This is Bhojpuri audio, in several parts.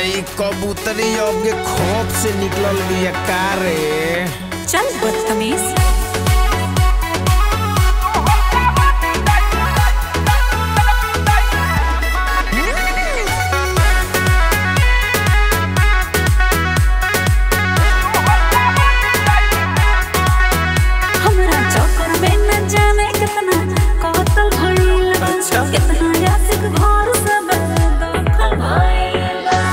कबूतरी अब के खोप से निकलल बिया का रे। चल बदतमीज। हमरा चक्कर में न जाने कितना कातल भइल बा, कितना यासिक घर सब दखल भइल बा।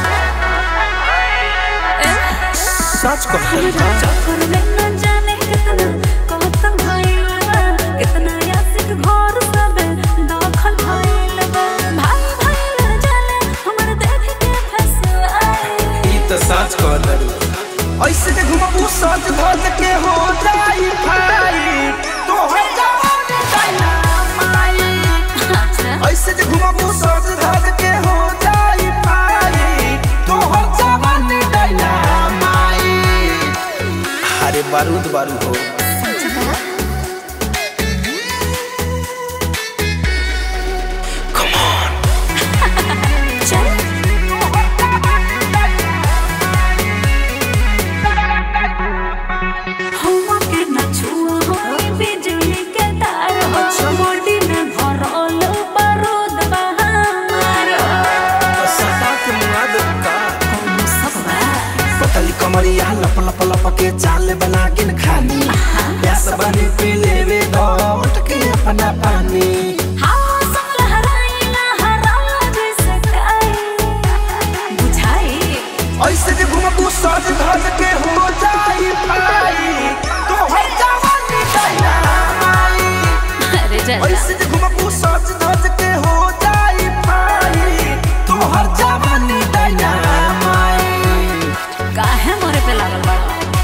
सच कहत हमरा चक्कर में न जाने कितना कातल भइल बा, कितना यासिक घर सब दखल भइल बा। भाई भाई जाने हमर देख के फसाए। ई त सच कहत ऐसे जे घुमबू सच धज के हो जाई भाई तोहर जवानी डायनामाइट। ऐसे जे घुमबू सच धज के हो जाई भाई तोहर जवानी डायनामाइट। अरे बारूद बारूद हो कमरिया लप लप लप के चाल बना के खानी प्यास बने पी लेवे दो उठके अपना पानी। हाँ सब लहराइला हराला जैसे काई बुझाई। ऐसे जे घुमबू सज धज के हो जाई भाई तोहर जवानी डायनामाइट। अरे जा ऐसे जे घुमबू सज धज के हो जाई भाई तोहर जवानी डायनामाइट। काहे मोरे पे लागल बा।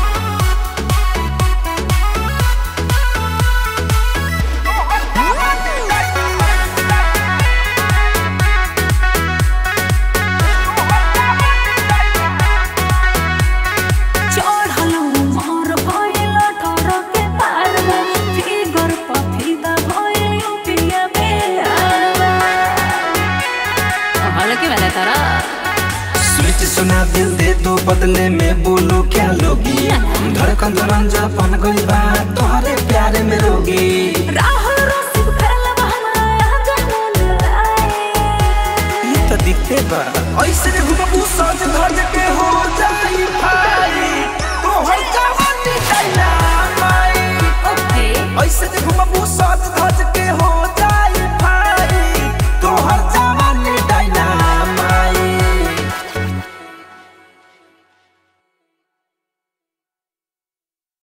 सुना दिल दे तो बदले में बोलो क्या लोगी। धड़कन रंजा पन गई बा तोहरे प्यारे में रोगी। राहुल रसिक फैला बहना यहाँ जमुन लाए। ये तो दिखते बा।